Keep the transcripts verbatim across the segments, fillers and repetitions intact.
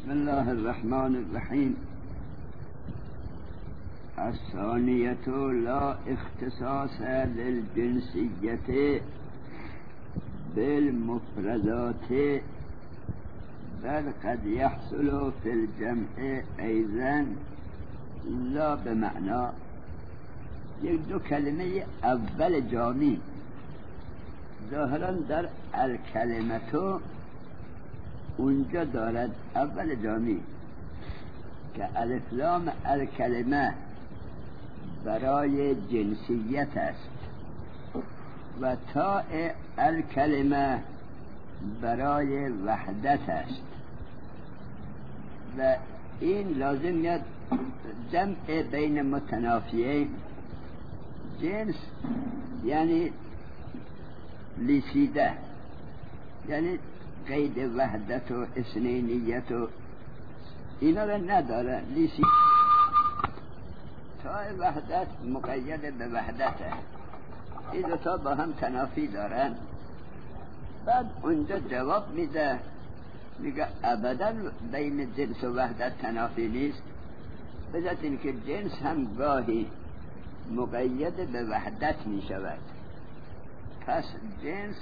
بسم الله الرحمن الرحیم. الثانیة لا اختصاص للجنسیت بالمفردات بل قد يحصل في الجمع أيضا لا بمعنى. یک دو کلمه اول جامی ظاهرا در الکلمتو اونجا دارد اول جامی که الف لام الکلمه برای جنسیت است و تاء الکلمه برای وحدت است و این لازم میاد جمع بین متنافیین. جنس یعنی لیسیده، یعنی قید وحدت و اثنینیت و اینا را نداره. لیسیده تا وحدت مقید به وحدته، این دو تا با هم تنافی دارن. بعد اونجا جواب میده، میگه ابدا بین جنس و وحدت تنافی نیست، بذات این که جنس هم گاهی مقید به وحدت می شود. پس جنس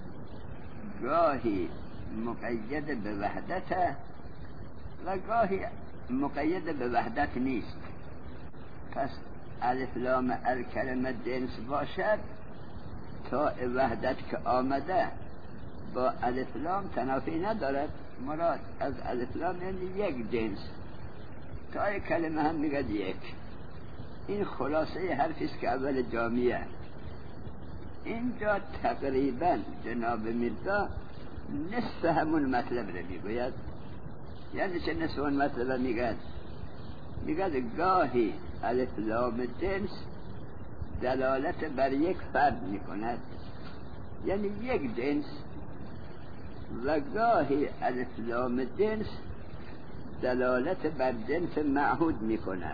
گاهی مقید به وحدت و گاهی مقید به وحدت نیست. پس الف لام الکلمه جنس باشد، تا وحدت که آمده با الف لام تنافی ندارد. مراد از الف لام یعنی یک جنس، تا کلمه هم میگه یک. این خلاصه حرفیست که اول جامیه. اینجا تقریبا جناب میرزا نصف همون مطلب رو میگوید. یعنی چه نصف اون مطلب میگه؟ میگه گاهی الف لام جنس دلالت بر یک فرد میکند، یعنی یک جنس، و گاهی الف لام جنس دلالت بر جنس معهود میکنه.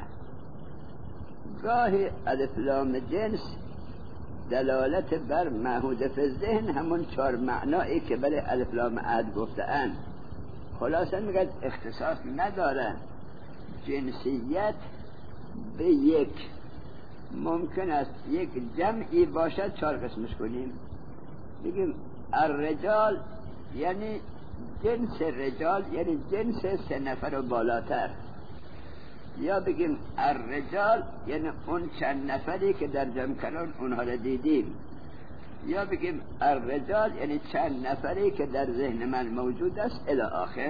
گاهی الف لام جنس دلالت بر معهود فی الذهن، همون چهار معنایی که برای الف لام عهد گفته‌اند. خلاصا میگه اختصاص نداره. جنسیت به یک ممکن است یک جمعی باشد چهار قسمش کنیم. بگیم الرجال یعنی جنس رجال، یعنی جنس سه نفر و بالاتر. یا بگیم الرجال یعنی اون چند نفری که در جمع کردن اونها را دیدیم. یا بگیم الرجال یعنی چند نفری که در ذهن من موجود است الی آخر.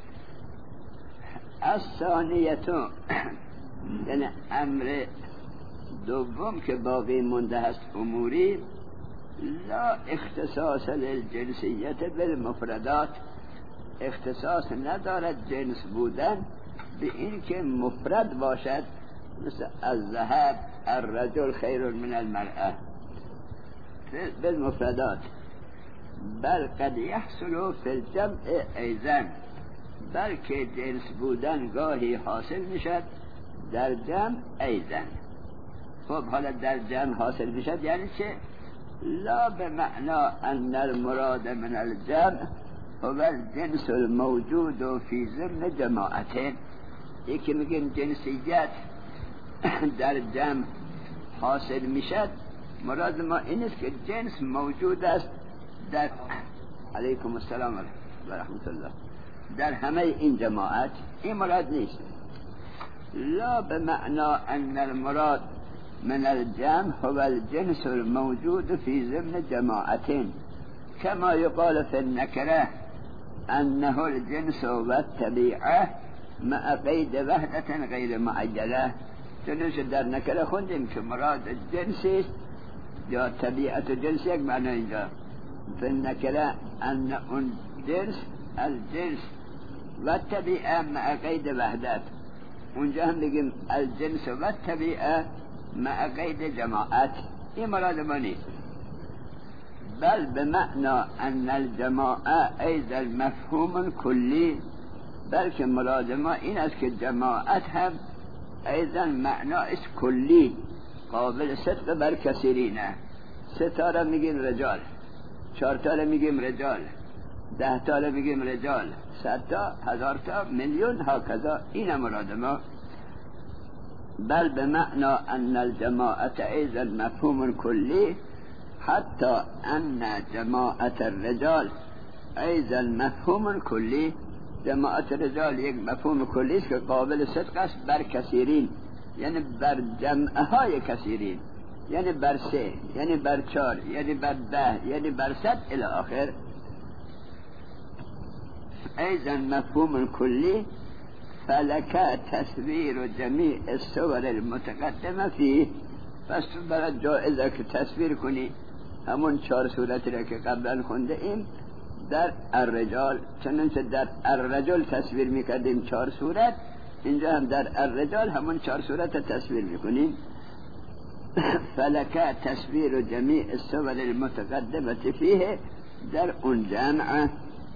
از ثانیتون یعنی امر دوم که باقی مونده هست اموری، لا اختصاص للجنسیت بالمفردات، اختصاص ندارد جنس بودن به این که مفرد باشد، مثل الذهب الرجل خیر من المرأة بالمفردات، بل قد يحصل في الجمع ایضا، بلکه جنس بودن گاهی حاصل میشد در جمع ایضا. خب حالا در جمع حاصل میشد یعنی چه؟ لا بمعنى ان المراد من الجمع هو الجنس الموجود في ضمن جماعتين. یکی میگن جنسیت در جمع حاصل میشد، مراد ما این است که جنس موجود است در علیکم السلام و رحمت الله در همه این جماعت. این مراد نیست. لا بمعنى ان المراد من الجمع هو الجنس الموجود في ضمن جماعتين، كما يقال في النكره انه الجنس والطبيعه مع قید وحدت غیر معجله. چنانچه در نکره خوندیم که مراد جنسی یا طبیعت و جنس یک معنی اینجا. فی النکره ان اون جنس الجنس و طبیعه مع قید وحدت. اونجا هم بگیم الجنس و طبیعه مع قید جماعت. این مراد ما نیست. بل بمعنى ان الجماعه ایضا مفهوم کلی، بلکه مراد ما این است که جماعت هم ایضا معناست کلی، قابل صدق بر کثیرینه. سه تا را میگیم رجال، چهار تا را میگیم رجال، ده تا میگیم رجال، صد تا، هزار تا، میلیون، هكذا. این مراد ما. بل بمعنى ان الجماعة ايضا مفهوم كلي، حتى ان جماعة الرجال ايضا مفهوم كلي. جماعة الرجال یک مفهوم کلی است که قابل صدق است بر کثیرین، یعنی بر جمعه های کثیرین، یعنی بر سه، یعنی بر چار، یعنی بر ده، یعنی بر صد الى آخر. ايضا مفهوم كلي، فلك تصویر جمیع الصور المتقدمه فيه. پس برای جایزه که تصویر کنی همون چهار صورتی را که قبلا خونده ایم در الرجال، چنانچه در الرجل تصویر میکردیم چهار صورت، اینجا هم در الرجال همون چهار صورت تصویر میکنیم. فلك تصویر جمیع الصور المتقدمه فيه، در اون جمع.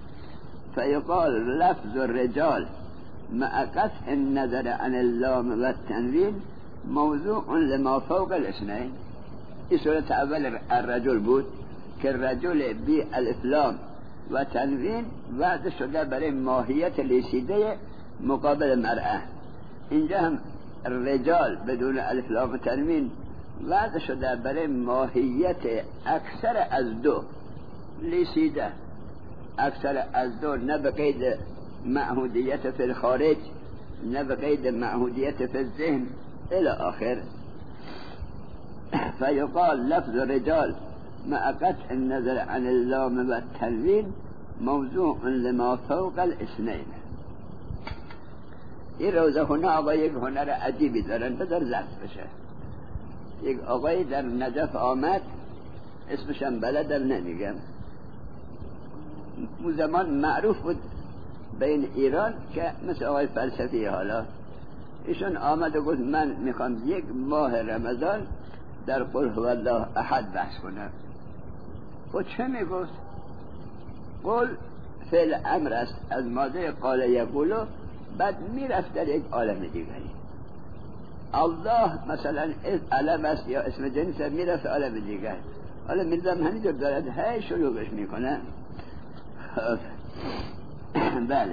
فيقال لفظ الرجال مع قطع النظر عن اللام والتنوين موضوع لما فوق الاثنين. این صورت اول الرجل بود که الرجل بی الف لام و تنوین وضع شده برای ماهیت لیسیده مقابل مرأة. اینجا هم الرجال بدون الف لام و تنوین وضع شده برای ماهیت اکثر از دو لیسیده، اکثر از دو، نه بقید معهودیت فی الخارج، نه بقید معهودیت فی الذهن الى آخر. فیقال لفظ رجال مع قطع النظر عن اللام و التنوین موضوع لما فوق الاثنين. این روزه هنر آقا یک هنر عجیبی دارن، بذار ضبط بشه. یک آقای در نجف آمد، اسمشم بلدم نمیگم، اون زمان معروف بود بین ایران که مثل آقای فلسفی. حالا ایشون آمد و گفت من میخوام یک ماه رمضان در قل هو الله احد بحث کنم. خود چه میگفت؟ قل فعل امر است از ماده قال یقولو، بعد میرفت در یک عالم دیگری. الله مثلا علم است یا اسم جنس، میرفت عالم دیگر. حالا میردم همینطور دارد هی شلوغش میکنه. بله.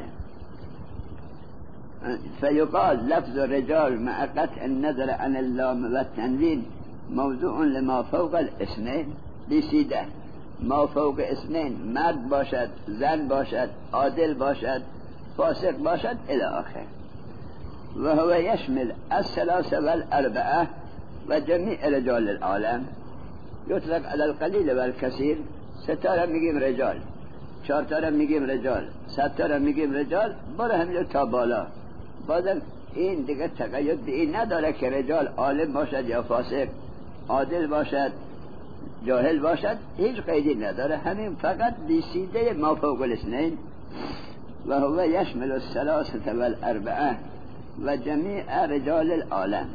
فيقال لفظ رجال مع قطع النظر عن اللام و التنوین موضوع لما فوق الاثنين لیسیده. ما فوق اثنين مرد باشد، زن باشد، عادل باشد، فاسق باشد الى آخر. و هو يشمل الثلاثه والاربعه و جمیع رجال العالم. یطلق على القلیل و الکثیر. ستاره میگیم رجال، چهار تا میگیم رجال، صد تا میگیم رجال، برای همین تا بالا. بازم این دیگه تقید به این نداره که رجال عالم باشد یا فاسق، عادل باشد، جاهل باشد، هیچ قیدی نداره. همین فقط لیسیده ما فوق الاثنين. و هو یشمل الثلاثه والاربعه و جمیع رجال العالم.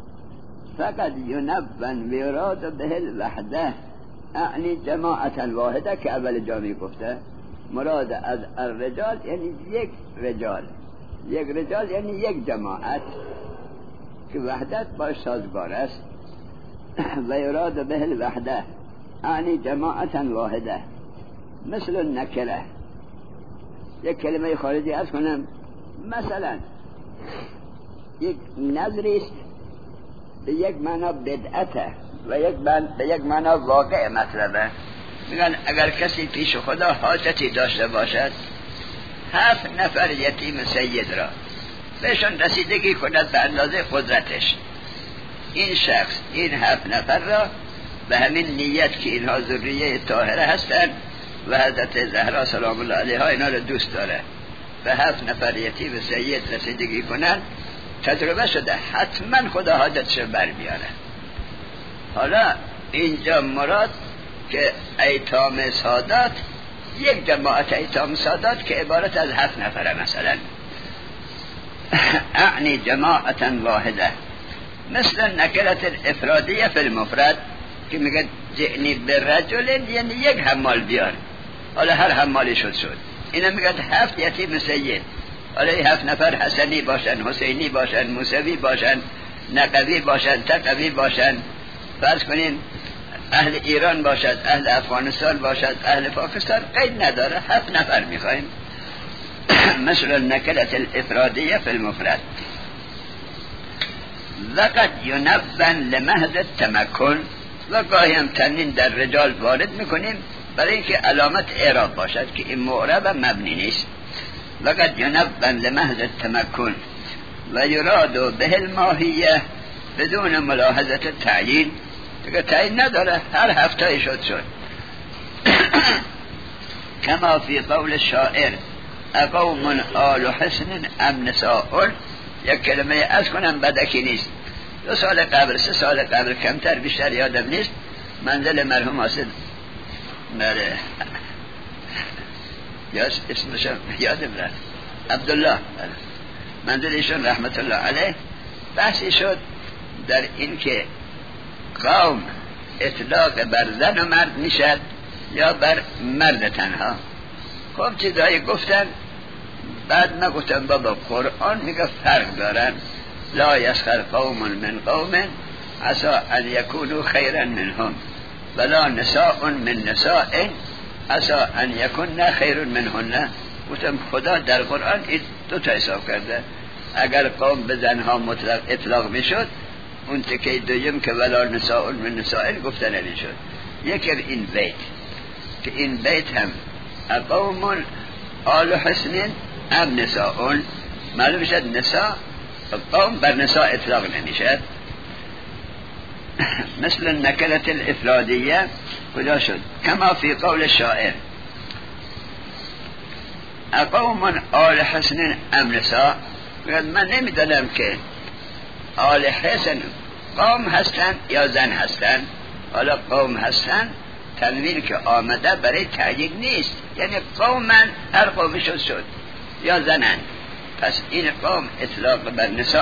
فقط ینون ویراد به الوحده، اعنی جماعتا واحده که اول جامی گفته. مراد از الرجال یعنی یک رجال، یک رجال یعنی یک جماعت که وحدت باش سازگار است. و یراد به الوحده اعنی جماعتا واحده. مثل نکره، یک کلمه خارجی از کنم، مثلا یک نظری است به یک معنا بدعته و یک به یک معنا واقع مطلبه. میگن اگر کسی پیش خدا حاجتی داشته باشد، هفت نفر یتیم سید را بهشون رسیدگی کند به اندازه قدرتش، این شخص این هفت نفر را به همین نیت که اینها ذریه طاهره هستند و حضرت زهرا سلام الله علیها اینا را دوست داره، به هفت نفر یتیم سید رسیدگی کنند، تجربه شده حتما خدا حاجتش بر میاره. حالا اینجا مراد که ایتام سادات، یک جماعت ایتام سادات که عبارت از هفت نفره مثلا، اعنی جماعتا واحده. مثل نکرت الافرادیه فی المفرد که میگه جعنی برجل، یعنی یک حمال بیار، حالا هر حمالی شد شد. اینا میگه هفت یتیم سید، حالا این هفت نفر حسنی باشن، حسینی باشن، موسوی باشن، نقوی باشن، تقوی باشن. فرض کنین اهل ایران باشد، اهل افغانستان باشد، اهل پاکستان، قید نداره، هفت نفر میخوایم. مثل النکلة الافرادیه فی المفرد. وقد ینون لمهد التمکن، و گاهی هم تنوین در رجال وارد میکنیم برای اینکه علامت اعراب باشد که این معرب مبنی نیست. وقد ینون لمهد التمکن و یراد به الماهیه بدون ملاحظه تعیین، دیگه تعیین نداره، هر هفته شد شد. کما فی قول شاعر اقوم آل حسن ام نساء، یک کلمه از کنم بدکی نیست. دو سال قبل سه سال قبل کمتر بیشتر یادم نیست، منزل مرحوم حاسد بله یاد اسمشم یادم رفت عبدالله، منزل ایشون رحمت الله علیه، بحثی شد در این که قوم اطلاق بر زن و مرد میشد یا بر مرد تنها. خب چیزایی گفتن، بعد ما گفتم بابا قرآن میگه فرق دارن. لا یسخر قوم من قوم عسى ان یکونوا خیرا منهم ولا نساء من نساء عسى ان یکن خیر منهن. گفتم خدا در قرآن این دو تا حساب کرده. اگر قوم به زنها مطلق اطلاق میشد، اون تکه دویم که ولا نساء من نساء گفتن نمیشد. یکی این بیت که این بیت هم قوم آل حسن ام نساء، معلوم شد نساء قوم بر نساء اطلاق نمیشد. مثل النکلة الافرادیه کجا شد؟ کما فی قول شاعر اقوم آل حسن ام نساء. من نمیدانم که آل حسن قوم هستن یا زن هستن. حالا قوم هستن تنوین که آمده برای تعیین نیست، یعنی قومن هر قومی شد شد یا زنن. پس این قوم اطلاق بر نساء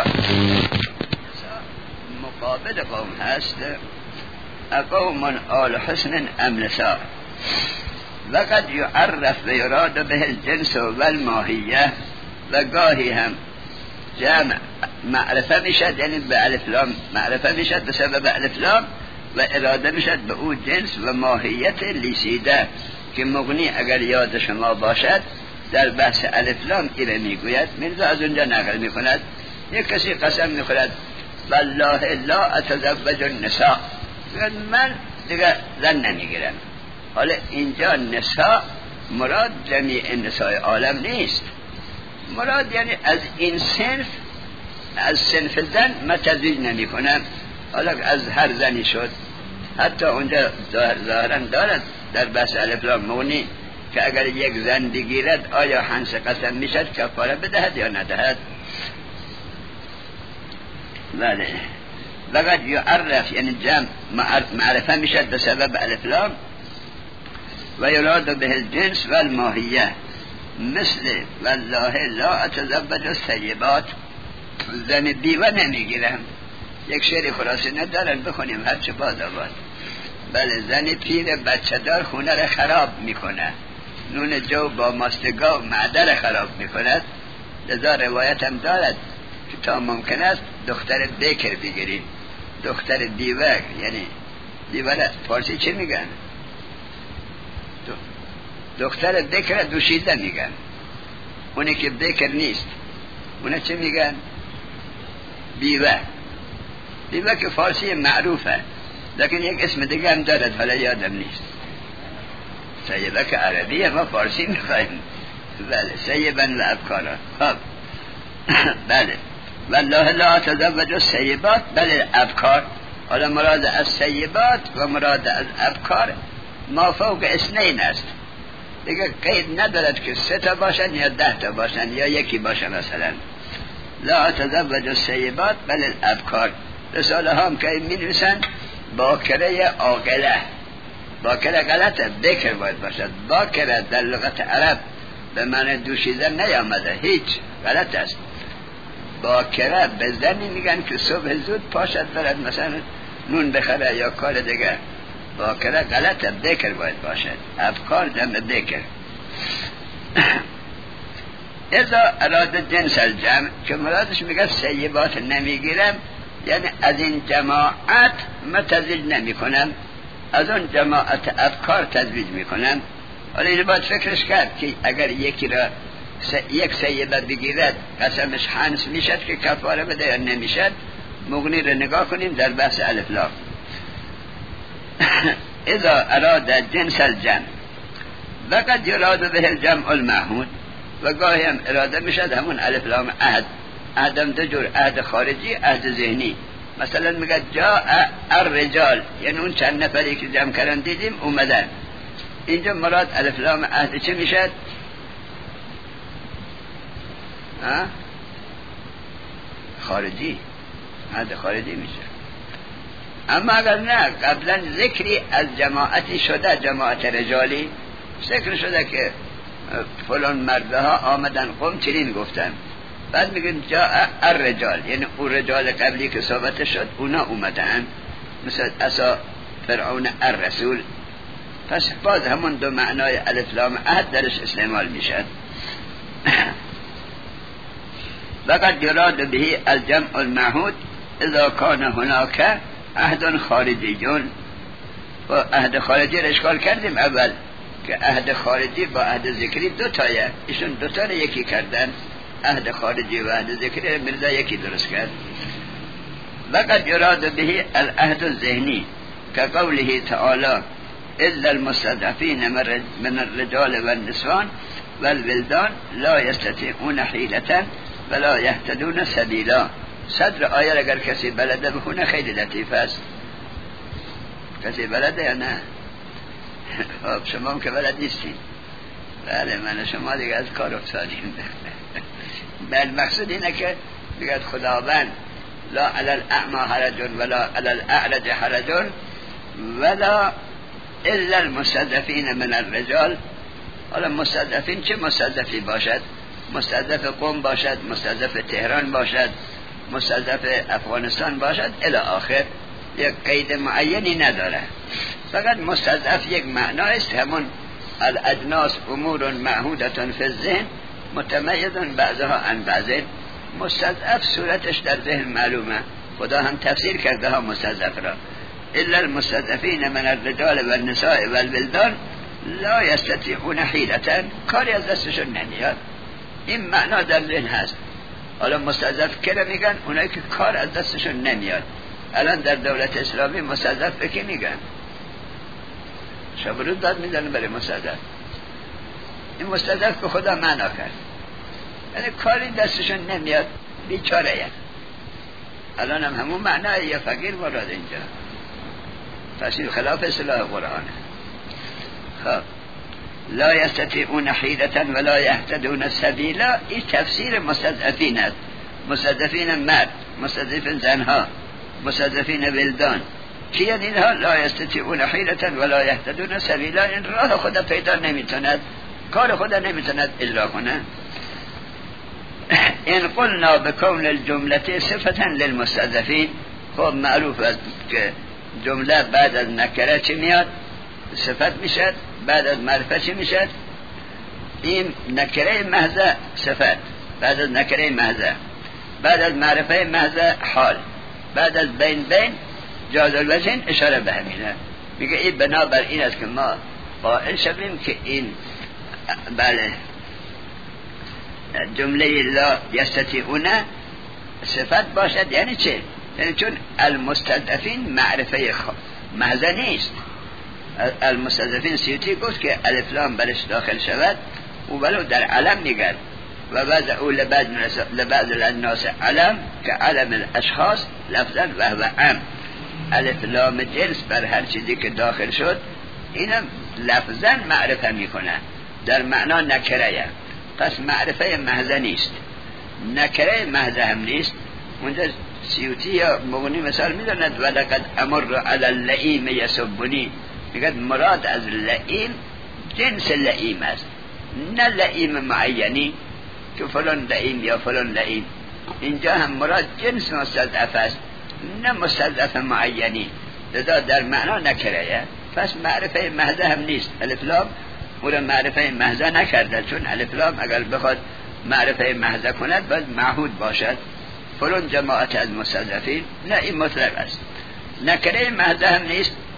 مقابل قوم هست. قوم آل حسن ام نساء. وقد یعرف و یراد به الجنس و الماهیه، و گاهی هم جمع معرفه میشد، یعنی به الف لام معرفه میشد به سبب الف لام، و اراده میشد به او جنس و ماهیت لیسیده که مغنی اگر یاد شما باشد در بحث الف لام ایره میگوید. میرزا از اونجا نقل میکند یک کسی قسم میخورد والله لا اتزوج النساء، من دیگه زن نمیگیرم. حالا اینجا نساء مراد جمیع نساء عالم نیست، مراد یعنی از این صنف، از صنف زن متزوج نمی کنم. حالا از هر زنی شد، حتی اونجا ظاهرا دارد در بحث الف لام مغنی که اگر یک زن بگیرد آیا حنس قسم میشد کفاره بدهد یا ندهد. بله. وقد یعرف یعنی جمع معرفه میشد به سبب الف لام، و یراد به الجنس و الماهیه. مثل والله لا اتزوج السیبات، زن بیوه نمیگیرم. یک شعر خلاصه ندارن بخونیم هرچه باد آباد. بله، زن پیر بچه دار خونه را خراب میکنه، نون جو با ماستگاه معده را خراب میکند. لذا روایت هم دارد که تا ممکن است دختر بکر بگیرید. دختر بیوه یعنی بیوه فارسی چه میگن؟ دختر بکر دوشیده میگن. اونی که بکر نیست اونه چه میگن؟ بیوه. بیوه که فارسی معروفه، لیکن یک اسم دیگه هم دارد حالا یادم نیست. سیبه که عربیه، ما فارسی میخوایم. بله، سیبن و ابکارا. خب بله، والله لا تزوج السیبات، بله ابکار. حالا مراد از سیبات و مراد از ابکار ما فوق اثنین است، دیگه قید ندارد که سه تا باشن یا ده تا باشن یا یکی باشن. مثلا لا تزوج السیبات بل الابکار. رساله ها هم که می نویسن باکره عاقله. باکره غلطه، بکر باید باشد. باکره در لغت عرب به معنی دوشیدن نیامده، هیچ، غلط است. باکره به زنی میگن که صبح زود پاشد برد مثلا نون بخره یا کار دیگه. باکره غلطه، بکر باید باشد. ابکار جمع بکر. اذا اراد جنس الجمع که مرادش میگه سیبات نمیگیرم، یعنی از این جماعت متزوج نمی کنم. از اون جماعت افکار تزویج میکنن. حالا اینو باید فکرش کرد که اگر یکی را س... یک سیبه بگیرد قسمش حنس میشد که کفاره بده یا نمیشد. مغنی رو نگاه کنیم در بحث الف لام. اذا اراد جنس الجمع وقد یراد به الجمع المعهود، و گاهی هم اراده میشد همون الف لام عهد. عهدم دو جور، عهد خارجی، عهد ذهنی. مثلا میگه جاء الرجال، یعنی اون چند نفری که جمع کردن دیدیم اومدن. اینجا مراد الف لام عهد چه میشد؟ خارجی، عهد خارجی میشه. اما اگر نه قبلا ذکری از جماعتی شده، جماعت رجالی ذکر شده که فلان مردها آمدن قوم چنین گفتن، بعد میگن جاء الرجال، یعنی اون رجال قبلی که صحبت شد اونا اومدن، مثل اسا فرعون الرسول. پس باز همون دو معنای الف لام عهد درش استعمال میشد. وقد یراد به الجمع المعهود اذا کان هناک عهد خارجی. و عهد خارجی را اشکال کردیم اول که عهد خارجی با عهد ذکری دو تایه، ایشون دو تا رو یکی کردن، عهد خارجی و عهد ذکری مرزا یکی درست کرد. وقد یراد به العهد الذهنی که قوله تعالی الا المستضعفین من الرجال والنسوان والولدان لا یستطیعون حیلة ولا یهتدون سبیلا. صدر آیه اگر کسی بلده بخونه خیلی لطیف است. کسی بلده یا نه؟ خب شما هم که بلد نیستین. بله من شما دیگه از کار افتادیم. بل مقصود اینه که بگید خداوند لا علی الاعمى حرج ولا علی الاعرج حرج ولا الا المستضعفین من الرجال. حالا مستضعفین چه مستضعفی باشد؟ مستضعف قم باشد، مستضعف تهران باشد، مستضعف افغانستان باشد الی آخر، یک قید معینی نداره. فقط مستضعف یک معنی است، همون الاجناس امور معهودة فی الذهن متمیز بعضها عن بعض. مستضعف صورتش در ذهن معلومه، خدا هم تفسیر کرده ها مستضعف را. الا المستضعفین من الرجال والنساء والولدان لا یستطیعون حیلة، کاری از دستشون نمیاد. این معنا در ذهن هست. حالا مستضعف که میگن اونایی که کار از دستشون نمیاد. الان در دولت اسلامی مستضعف به کی میگن؟ شبرود داد میدن برای مستضعف. این مستضعف که خدا معنا کرد، یعنی کاری دستشون نمیاد، بیچاره ای. الان هم همون معنای یا فقیر مراد اینجا، پس این خلاف اصطلاح قرآنه. خب لا یستطیعون حیلة ولا یهتدون سبیلا، این تفسیر مستضعفین است. مستضعفین مرد، مستضعفین زنها، مستضعفین ولدان. کیه اینها؟ لا یستطیعون حیلة ولا یهتدون سبیلا، این راه خدا پیدا نمیتوند، کار خدا نمیتوند اجرا کنه. این قلنا بکون الجمله صفتا للمستضعفین. خب معروف است که جمله بعد از نکره چی میاد؟ صفت میشد. بعد از معرفت چی میشد؟ این نکره محضه صفت، بعد از نکره محضه، بعد از معرفه محضه حال، بعد از بین بین جاز الوجهین اشاره به همینه. میگه این بنابر این است که ما قائل شویم که این بله جمله لا یستطیعون صفت باشد. یعنی چه؟ یعنی چون المستضعفین معرفه محضه نیست. المستضعفین سیوطی گفت که الف لام برش داخل شود و ولو در علم میگرد و بعد او لبعض الناس علم که علم الاشخاص لفظا و هو عام. الف لام جنس بر هر چیزی که داخل شد اینم لفظا معرفه میکنه، در معنا نکره. پس معرفه محضه نیست، نکره محضه هم نیست. اونجا سیوطی یا مغنی مثال میداند ولقد امر علی اللئیم یسبنی، میگه مراد از لئیم جنس لئیم است، نه لئیم معینی که فلان لئیم یا فلان لئیم. اینجا هم مراد جنس مستضعف است، نه مستضعف معینی، لذا در معنا نکره. پس معرفه محضه هم نیست. الف لام او را معرفه محضه نکرده، چون الف لام اگر بخواد معرفه محضه کند باید معهود باشد. فلان جماعت از مستضعفین، نه این مطلق است. نکره محضه هم نیست،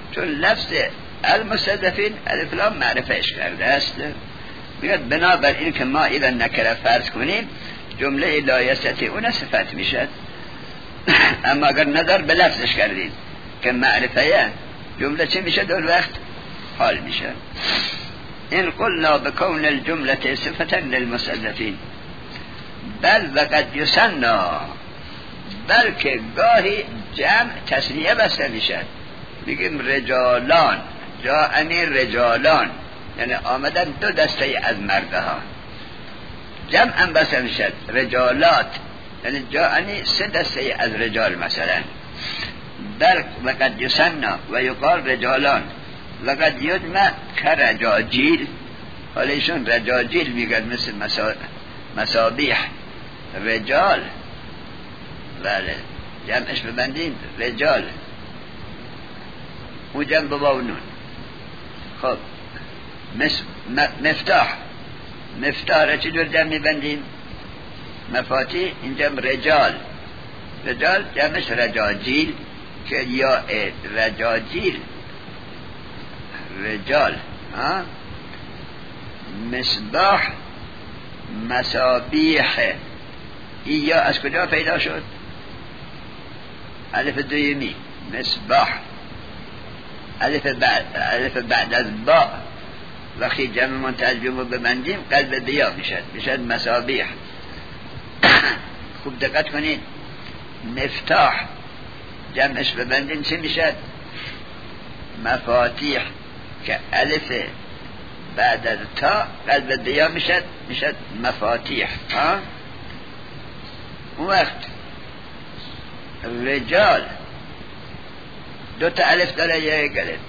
چون لفظ المستضعفین الف لام معرفهش کرده است. میگه بنابر این که ما اذا نکره فرض کنیم جمله لا یستطیعون صفت میشد، اما اگر نظر به لفظش کردید که معرفه جمله چه میشه؟ در وقت حال میشه. این قلنا بکون الجمله صفتا للمستضعفین بل وقد یسنا، بلکه گاهی جمع تثنیه بسته میشد. میگیم رجالان، جاءنی رجالان، یعنی آمدن دو دسته از مردها. جمع هم بسته میشد رجالات، یعنی جاءنی سه دسته از رجال مثلا. بل وقد یسنا و یقال رجالان وقد یجمع کرجاجیل، حالا ایشون رجاجیل میگن مثل مسا... مسابیح رجال، بله جمعش ببندین رجال، او جمع بباونون. خب مس... م... مفتاح، مفتاح را چجور جمع میبندین؟ مفاتیح، اینجا رجال، رجال جمعش رجاجیل که یا رجاجیل رجال. ها مصباح مصابیح، این یا از کجا پیدا شد؟ الف دویمی مصباح، الف بعد, الف بعد از با وقتی جمع منتجم رو ببندیم قلب بیا میشد، میشد مصابیح. خوب دقت کنید، مفتاح جمعش ببندین چه میشد؟ مفاتیح که الف بعد از تا قلب بیا میشد، میشد مفاتیح. ها اون وقت رجال دو تا الف داره یا یک الف؟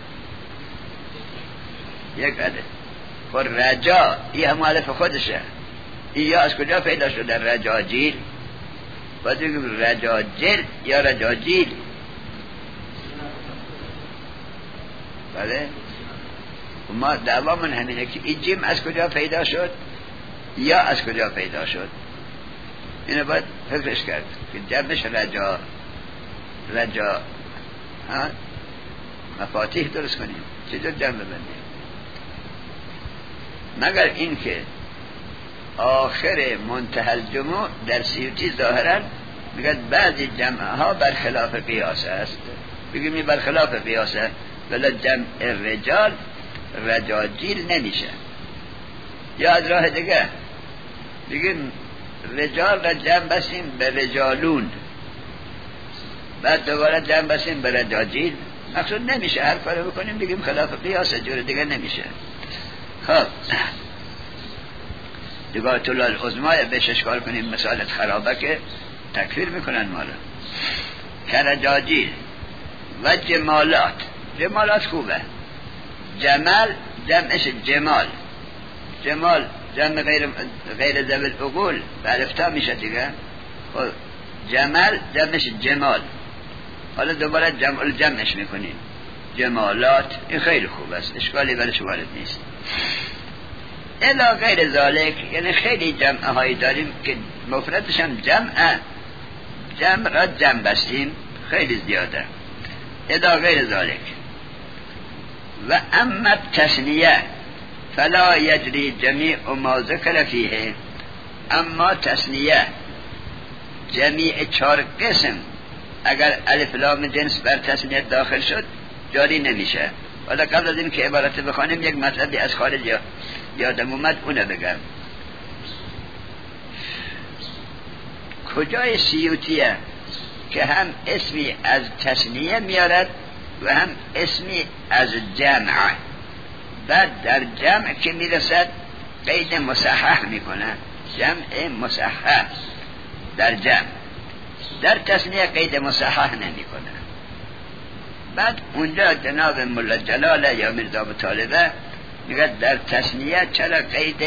یک الف. خود رجا این هم الف خودشه، این یا از کجا پیدا شده؟ رجاجیل. باید بگیم رجاجیل یا رجاجیل. بله ما دعوامون همینه که این جیم از کجا پیدا شد یا از کجا پیدا شد. اینو باید فکرش کرد که جمعش رجا رجا ها مفاتیح درست کنیم. چجور جمع ببندیم؟ مگر این که آخر منتهى الجموع در سیوطی ظاهرا میگه بعضی جمع ها برخلاف قیاس است. بگیم این برخلاف قیاسه، ولی جمع رجال رجاجیل نمیشه. یا از راه دیگه بگیم رجال را جمع بسیم به رجالون، بعد دوباره جمع بسیم به رجاجیل، مقصود نمیشه. هر کارو بکنیم بگیم خلاف قیاسه، جور دیگه نمیشه. خب دیگه طلال عظمای بهش اشکال کنیم، مثالت خرابه که تکفیر میکنن مالا. کرجاجیل و جمالات، جمالات خوبه. جمال جمعش جمال، جمال جمع غیر غیر ذوی العقول به الفتا میشه دیگه. خب جمال جمعش جمال، حالا دوباره جمع جمعش میکنیم جمالات. این خیلی خوب است، اشکالی برش وارد نیست. الا غیر ذالک، یعنی خیلی جمع هایی داریم که مفردش هم جمع، جمع را جمع بستیم خیلی زیاده. الا غیر ذالک و اما تثنیه فلا یجری جمیع ما ذکر فیه، اما تثنیه جمیع چار قسم اگر الف لام جنس بر تثنیه داخل شد جاری نمیشه. حالا قبل از این که عبارت بخوانیم یک مطلبی از خارج یادم اومد اونه بگم. کجای سیوطیه که هم اسمی از تثنیه میارد و هم اسمی از جمع، بعد در جمع که میرسد قید مصحح میکنه، جمع مصحح در جمع، در تثنیه قید مصحح نمیکنه. بعد اونجا جناب مولا جلاله یا میرزا ابو طالبه میگه در تثنیه چرا قید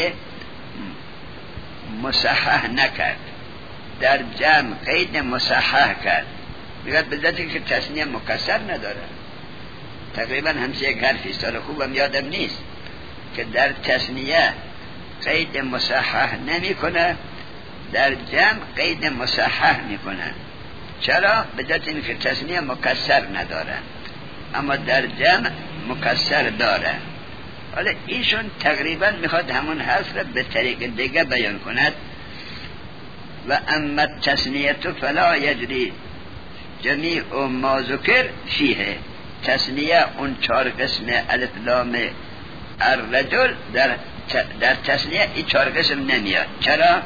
مصحح نکرد، در جمع قید مصحح کرد. میگه به ذاتی که تثنیه مکسر نداره. تقریبا همسه یک حرفی سال خوبم یادم نیست که در تثنیه قید مصحح نمی کنه، در جمع قید مصحح می کنه. چرا؟ به ذاتی که تثنیه مکسر نداره. اما در جمع مکسر داره. حالا ایشون تقریبا میخواد همون حرف را به طریق دیگه بیان کند. و اما تسنیت فلا یجری جمیع ما ذکر فیه. تسنیه اون چهار قسم الف لام الرجل در در تسنیه این چهار قسم نمیاد. چرا؟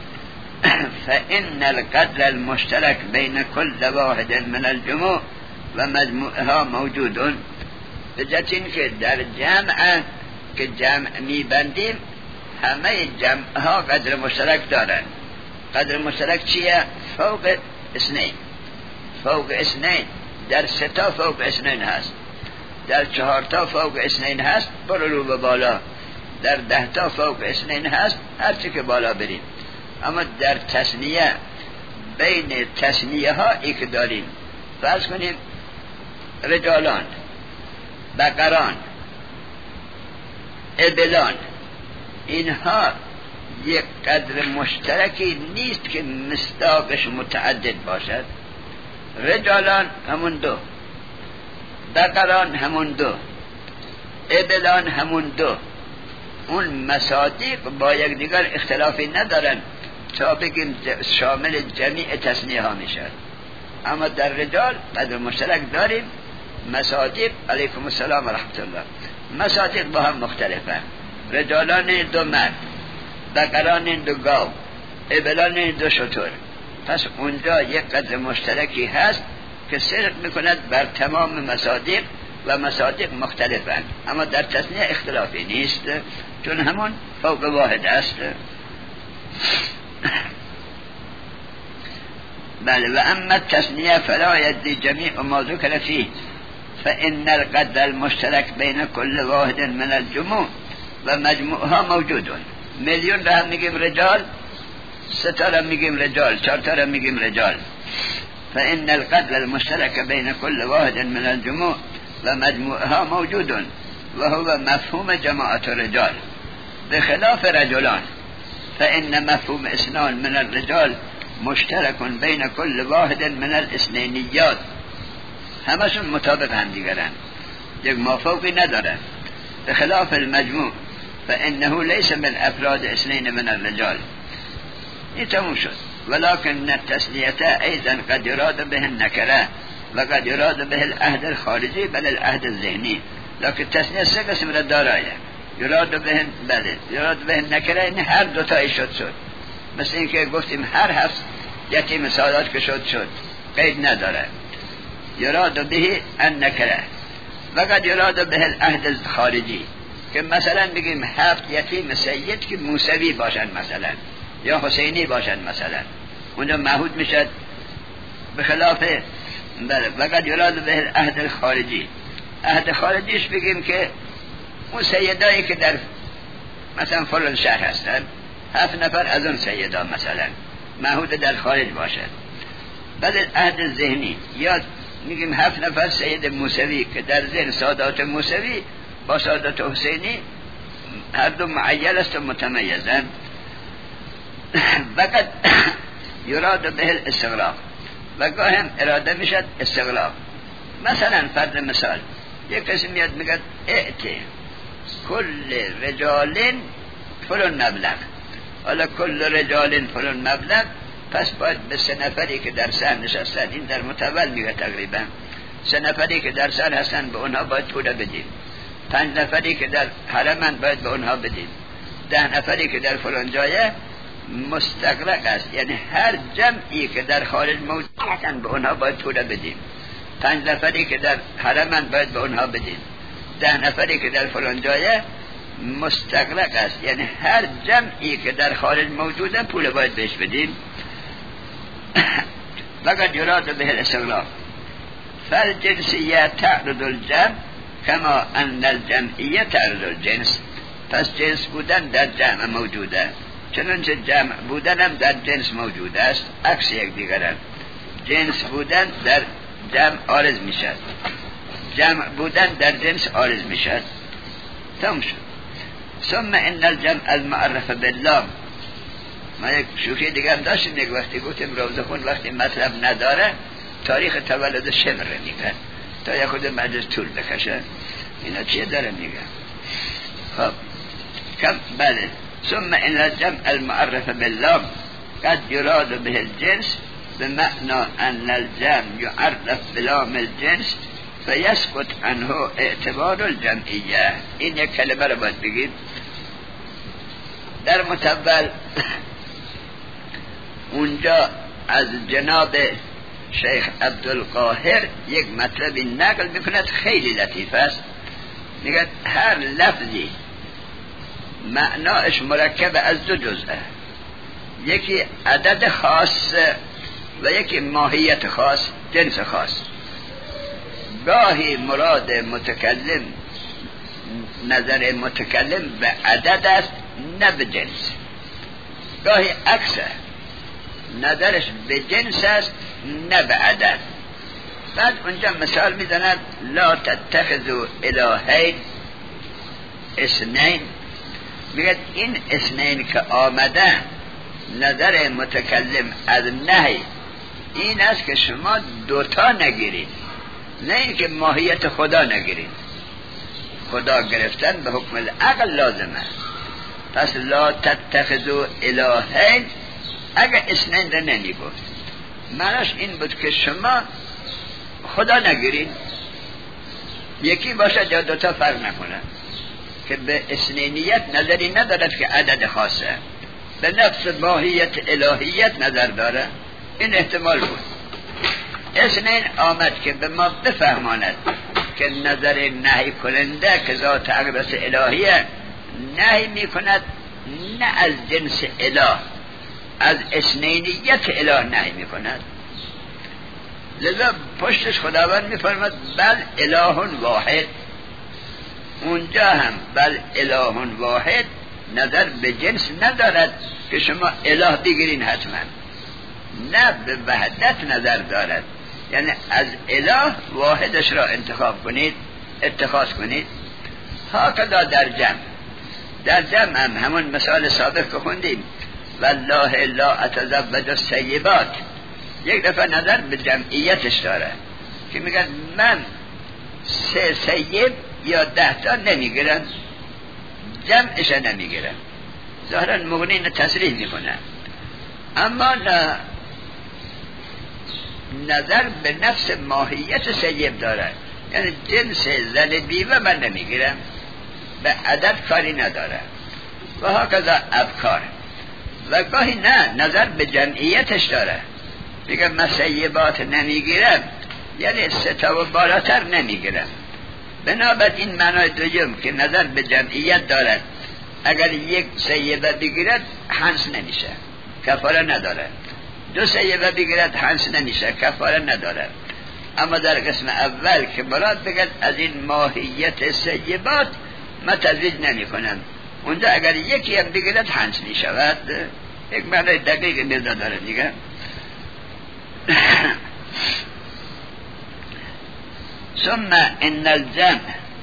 فإن القدر المشترك بين كل واحد من الجموع و مجموعها موجود. به جهت این که در جمع که جمع میبندیم همه جمع ها قدر مشترک دارن. قدر مشترک چیه؟ فوق اثنین. فوق اثنین در سه تا فوق اثنین هست، در چهار تا فوق اثنین هست برو رو به بالا، در ده تا فوق اثنین هست هرچی که بالا بریم. اما در تسنیه بین تسنیه ها ای که داریم، فرض کنیم رجالان، بقران، ابلان، اینها یک قدر مشترکی نیست که مصداقش متعدد باشد. رجالان همون دو، بقران همون دو، ابلان همون دو. اون مصادیق با یک دیگر اختلافی ندارن تا بگیم شامل جمیع تسنیه ها میشن. اما در رجال قدر مشترک داریم. مصادیق علیکم السلام و رحمت الله، مصادیق با هم مختلفن. رجالان دو مرد، بقران دو گاو، ابلان دو شتر. پس اونجا یک قدر مشترکی هست که صدق میکند بر تمام مصادیق و مصادیق مختلفن. اما در تسنیه اختلافی نیست چون همون فوق واحد است. بله. و اما التسنیه فلا یجری جمیع ما ذکر فیه فإن القدر المشترك بین كل واحد من الجموع و مجموعها موجود. میلیون را هم میگیم رجال، سه تا را میگیم رجال، چهار تا را میگیم رجال. فإن القدر المشترك بين كل واحد من الجموع و مجموعها موجود و هو مفهوم جماعت الرجال بخلاف رجلان. فإن مفهوم اثنان من الرجال مشترك بين كل واحد من الاثنينيات. همشون مطابق هم دیگرن، یک مافوقی ندارن. بخلاف المجموع فإنه ليس من افراد اثنين من الرجال. این تموم شد. ولكن التسنیه ایضا قد يراد به النکره و قد يراد به العهد الخارجی بل العهد الذهنی. لكن تسنیه سه قسم را دارای. يراد به بله يراد به النکره، این هر دو تایی شد شد. مثل اینکه گفتیم هر هفت یتیم سادات که شد شد، قید نداره. يراد به النکره و قد يراد به العهد الخارجی، که مثلا بگیم هفت یتیم سید که موسوی باشن مثلا یا حسینی باشن مثلا، اونجا معهود میشد. بخلاف بله و قد يراد به العهد الخارجی. عهد خارجیش بگیم که اون سیدایی که در مثلا فلان شهر هستن، هفت نفر از اون سیدا مثلا معهود در خارج باشد. بعد عهد ذهنی، یا میگیم هفت نفر سید موسوی که در ذهن سادات موسوی با سادات حسینی هر دو معین است و متمیزن. وقت یراد به الاستغراق، و گاه هم اراده میشد استغراق. مثلا فرض مثال یک کسی میاد میگه ائت کل رجال فلان مبلغ. حالا کل رجال فلان مبلغ، پس باید به سه نفری که در سر نشستن، این در متول میگه تقریبا سه نفری که در سر هستن به اونها باید پول بدیم، پنج نفری که در حرمن باید به اونها بدیم، ده نفری که در فلان جایه مستغرق است، یعنی هر جمعی که در خارج موجود هستن به اونها باید پول بدیم، پنج نفری که در حرمن باید به اونها بدیم، ده نفری که در فلان جایه مستغرق است، یعنی هر جمعی که در خارج موجوده پول باید بهش بدیم. وقد يراد به الاستغراق فالجنسیه تعرض الجمع کما ان الجمعیه تعرض الجنس. پس جنس بودن در جمع موجوده، چنانچه جمع بودن هم در جنس موجود است، عکس یک دیگرند. جنس بودن در جمع عارض میشد، جمع بودن در جنس عارض میشد. تمام شد. ثم ان الجمع المعرف بالله. ما یک شوخی دیگه هم داشتیم، یک وقتی گفتیم روزه خون وقتی مطلب نداره تاریخ تولد شمر میگن. تا یک خود مجلس طول بکشه. اینا چیه داره میگه؟ خب کم بله. ثم ان الجمع المعرف باللام قد يراد به الجنس بمعنى ان الجمع يعرف بلام الجنس فيسقط عنه اعتبار الجمعیه. این یک کلمه رو باید بگید. در متول اونجا از جناب شیخ عبدالقاهر یک مطلبی نقل میکند خیلی لطیف است. میگه هر لفظی معناش مرکب از دو جزءه، یکی عدد خاص و یکی ماهیت خاص، جنس خاص. گاهی مراد متکلم نظر متکلم به عدد است نه به جنس، گاهی عکسه نظرش به جنس است نه به عدد. بعد اونجا مثال میزند لا تتخذوا الهین اثنین. میگه این اثنین که آمده نظر متکلم از نهی این است که شما دوتا نگیرید، نه این که ماهیت خدا نگیرید. خدا گرفتن به حکم العقل لازمه. پس لا تتخذوا الهین اگه اثنین را نمی گفت معناش این بود که شما خدا نگیرید، یکی باشد یا دوتا فرق نکنه، که به اثنینیت نظری ندارد که عدد خاصه، به نفس ماهیت الهیت نظر داره. این احتمال بود. اثنین آمد که به ما بفهماند که نظر نهی کننده که ذات اقدس الهیه نهی می کند نه از جنس اله، از اثنینیت اله نهی می کند. لذا پشتش خداوند می فرماد بل اله واحد. اونجا هم بل اله واحد نظر به جنس ندارد که شما اله بگیرین حتما، نه به وحدت نظر دارد، یعنی از اله واحدش را انتخاب کنید، اتخاذ کنید. هکذا در جمع، در جمع هم همون مثال سابق که خوندیم والله لا اتزوج السیبات، یک دفعه نظر به جمعیتش داره که میگن من سه سیب یا ده تا نمیگیرم، جمعش نمیگیرم. ظاهرا مغنین تصریح میکنن، اما نه، نظر به نفس ماهیت سیب داره، یعنی جنس زن بیوه من نمیگیرم، به عدد کاری نداره. و هکذا ابکار. و گاهی نه، نظر به جمعیتش داره، میگه من سیبات نمیگیرم یعنی سه تا و بالاتر نمیگیرم. بنابراین معنای دوم که نظر به جمعیت دارد، اگر یک سیبه بگیرد حنس نمیشه، کفاره نداره. دو سیبه بگیرد حنس نمیشه، کفاره نداره. اما در قسم اول که مراد بگد از این ماهیت سیبات من تزویج نمی کنم، اونجا اگر یکی هم بگیرد حنس می شود. یک معنی دقیق نزا داره دیگه. ثم ان الجمع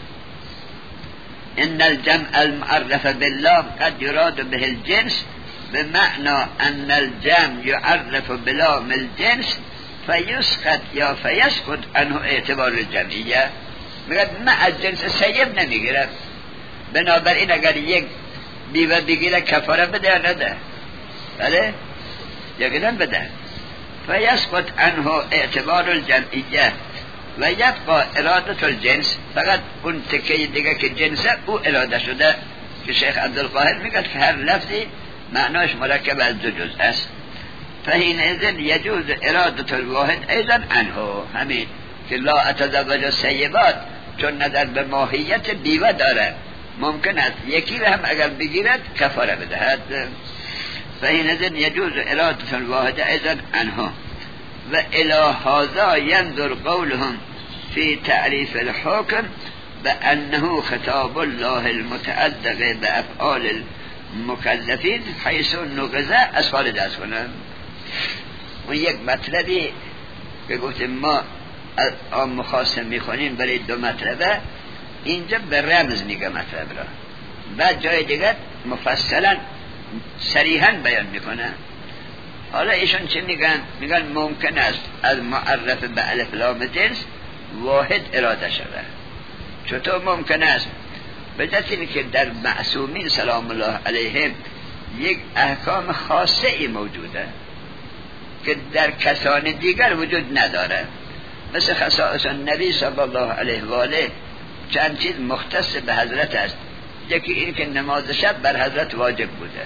ان الجمع المعرف باللام قد يراد به الجنس بمعنى ان الجمع يعرف بلام الجنس فيسقط یا فيسقط عنه اعتبار الجمعیه. میگه من از جنس سیب نمیگیرم، بنابراین اگر یک بیوه بگیره کفاره بده یا نده؟ بله یقینا بده. فيسقط عنه اعتبار الجمعیه و یبقى اراده الجنس، فقط اون تکه دیگه که جنسه او اراده شده، که شیخ عبدالقاهر میگه که هر لفظی معناش مرکب از دو جزء است. فحینئذ یجوز اراده الواحد ایضا عنه، همین که لا اتزوج السیبات چون نظر به ماهیت بیوه داره، ممکن است یکی هم اگر بگیرد کفاره بدهد. فحینئذ یجوز اراده الواحد ایضا عنه و الی هذا ينظر قولهم في تعریف الحکم بأنه خطاب الله المتعلق بأفعال المكلفين حيث نقض اسفال دست کنن. و یک مطلبی که گفتیم ما آم مخاصم میخونیم برای دو مطلبه، اینجا به رمز میگه مطلب را، بعد جای دیگر مفصلا صریحا بیان میکنه. حالا ایشون چه میگن؟ میگن ممکن است از معرف به الف لام جنس واحد اراده شود. چطور ممکن است؟ به دلیل که در معصومین سلام الله علیهم یک احکام خاصه ای موجوده که در کسان دیگر وجود نداره، مثل خصائص نبی صلی الله علیه و آله چند چیز مختص به حضرت است. یکی این که نماز شب بر حضرت واجب بوده.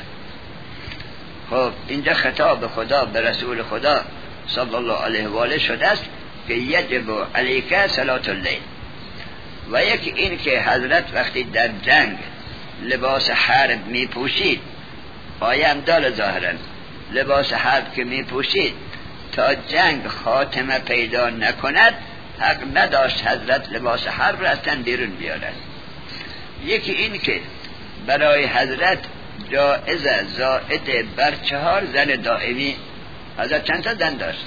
خب اینجا خطاب خدا به رسول خدا صلی الله علیه و آله شده است که یجب علیک صلاة اللیل. و یکی این که حضرت وقتی در جنگ لباس حرب می پوشید، پایم دار ظاهرا لباس حرب که می پوشید تا جنگ خاتمه پیدا نکند، حق نداشت حضرت لباس حرب را اصلا بیرون بیارد. یکی این که برای حضرت جائزه زائد بر چهار زن دائمی، حضرت چند تا زن داشت؟